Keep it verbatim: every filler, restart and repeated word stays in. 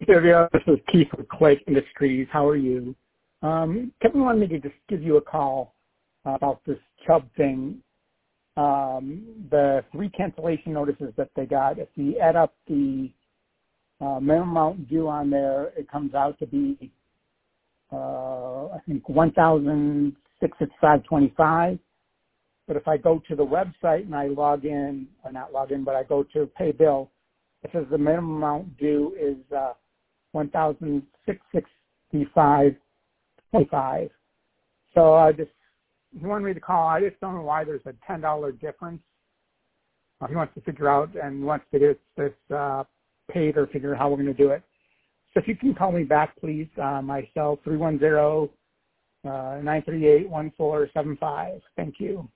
Divya, this is Keith with Quake Industries. How are you? Um, Kevin wanted me to just give you a call about this Chubb thing. Um, the three cancellation notices that they got, if you add up the uh, minimum amount due on there, it comes out to be, uh, I think, one thousand six hundred sixty-five dollars and twenty-five cents. But if I go to the website and I log in, or not log in, but I go to pay bill, it says the minimum amount due is uh, one thousand six hundred sixty-five dollars and twenty-five cents. So I just, he wanted me to call. I just don't know why there's a ten dollars difference. Uh, he wants to figure out and wants to get this uh, paid or figure out how we're going to do it. So if you can call me back, please, uh, my cell three one zero, nine three eight, one four seven five. Thank you.